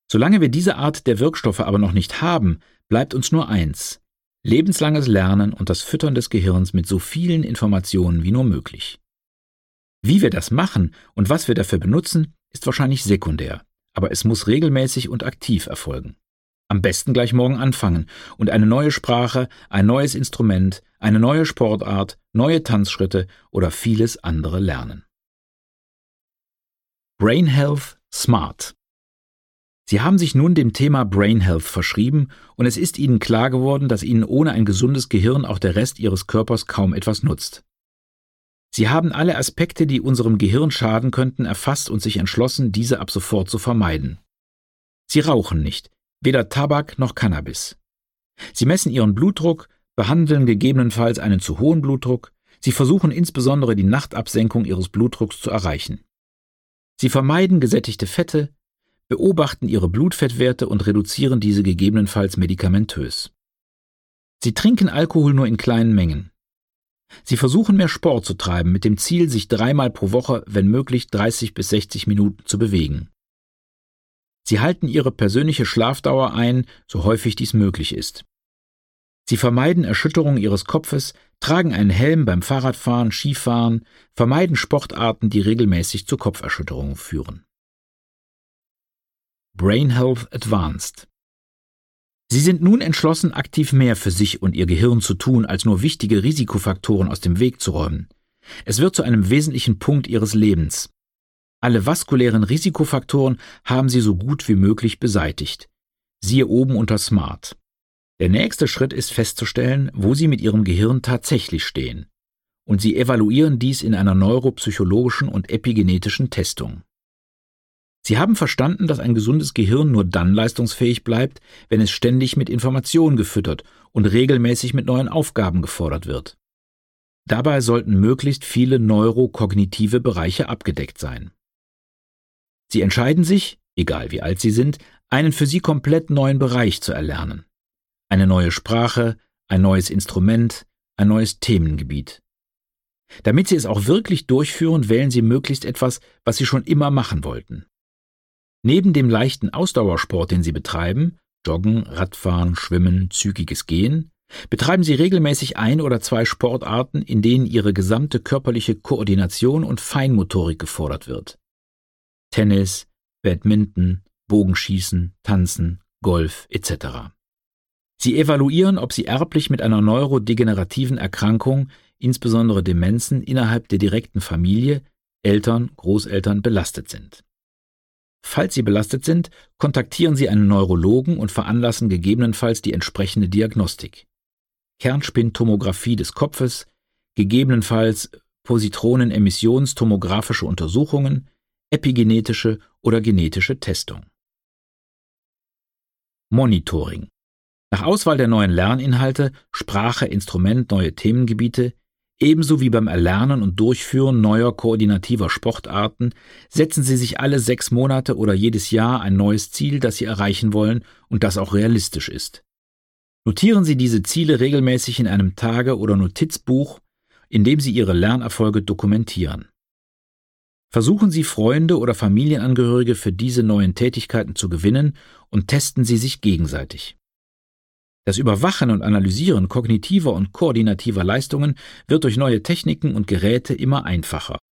Solange wir diese Art der Wirkstoffe aber noch nicht haben, bleibt uns nur eins: lebenslanges Lernen und das Füttern des Gehirns mit so vielen Informationen wie nur möglich. Wie wir das machen und was wir dafür benutzen, ist wahrscheinlich sekundär, aber es muss regelmäßig und aktiv erfolgen. Am besten gleich morgen anfangen und eine neue Sprache, ein neues Instrument, eine neue Sportart, neue Tanzschritte oder vieles andere lernen. Brain Health Smart. Sie haben sich nun dem Thema Brain Health verschrieben und es ist Ihnen klar geworden, dass Ihnen ohne ein gesundes Gehirn auch der Rest Ihres Körpers kaum etwas nutzt. Sie haben alle Aspekte, die unserem Gehirn schaden könnten, erfasst und sich entschlossen, diese ab sofort zu vermeiden. Sie rauchen nicht, weder Tabak noch Cannabis. Sie messen Ihren Blutdruck, behandeln gegebenenfalls einen zu hohen Blutdruck, Sie versuchen insbesondere die Nachtabsenkung Ihres Blutdrucks zu erreichen. Sie vermeiden gesättigte Fette, beobachten Ihre Blutfettwerte und reduzieren diese gegebenenfalls medikamentös. Sie trinken Alkohol nur in kleinen Mengen. Sie versuchen mehr Sport zu treiben, mit dem Ziel, sich 3-mal pro Woche, wenn möglich 30 bis 60 Minuten zu bewegen. Sie halten Ihre persönliche Schlafdauer ein, so häufig dies möglich ist. Sie vermeiden Erschütterungen Ihres Kopfes, tragen einen Helm beim Fahrradfahren, Skifahren, vermeiden Sportarten, die regelmäßig zu Kopferschütterungen führen. Brain Health Advanced. Sie sind nun entschlossen, aktiv mehr für sich und Ihr Gehirn zu tun, als nur wichtige Risikofaktoren aus dem Weg zu räumen. Es wird zu einem wesentlichen Punkt Ihres Lebens. Alle vaskulären Risikofaktoren haben Sie so gut wie möglich beseitigt. Siehe oben unter Smart. Der nächste Schritt ist festzustellen, wo Sie mit Ihrem Gehirn tatsächlich stehen. Und Sie evaluieren dies in einer neuropsychologischen und epigenetischen Testung. Sie haben verstanden, dass ein gesundes Gehirn nur dann leistungsfähig bleibt, wenn es ständig mit Informationen gefüttert und regelmäßig mit neuen Aufgaben gefordert wird. Dabei sollten möglichst viele neurokognitive Bereiche abgedeckt sein. Sie entscheiden sich, egal wie alt Sie sind, einen für Sie komplett neuen Bereich zu erlernen. Eine neue Sprache, ein neues Instrument, ein neues Themengebiet. Damit Sie es auch wirklich durchführen, wählen Sie möglichst etwas, was Sie schon immer machen wollten. Neben dem leichten Ausdauersport, den Sie betreiben, Joggen, Radfahren, Schwimmen, zügiges Gehen, betreiben Sie regelmäßig 1 oder 2 Sportarten, in denen Ihre gesamte körperliche Koordination und Feinmotorik gefordert wird. Tennis, Badminton, Bogenschießen, Tanzen, Golf etc. Sie evaluieren, ob Sie erblich mit einer neurodegenerativen Erkrankung, insbesondere Demenzen, innerhalb der direkten Familie, Eltern, Großeltern belastet sind. Falls Sie belastet sind, kontaktieren Sie einen Neurologen und veranlassen gegebenenfalls die entsprechende Diagnostik. Kernspintomographie des Kopfes, gegebenenfalls Positronenemissionstomographische Untersuchungen, epigenetische oder genetische Testung. Monitoring. Nach Auswahl der neuen Lerninhalte, Sprache, Instrument, neue Themengebiete, ebenso wie beim Erlernen und Durchführen neuer koordinativer Sportarten, setzen Sie sich alle 6 Monate oder jedes Jahr ein neues Ziel, das Sie erreichen wollen und das auch realistisch ist. Notieren Sie diese Ziele regelmäßig in einem Tage- oder Notizbuch, in dem Sie Ihre Lernerfolge dokumentieren. Versuchen Sie, Freunde oder Familienangehörige für diese neuen Tätigkeiten zu gewinnen und testen Sie sich gegenseitig. Das Überwachen und Analysieren kognitiver und koordinativer Leistungen wird durch neue Techniken und Geräte immer einfacher.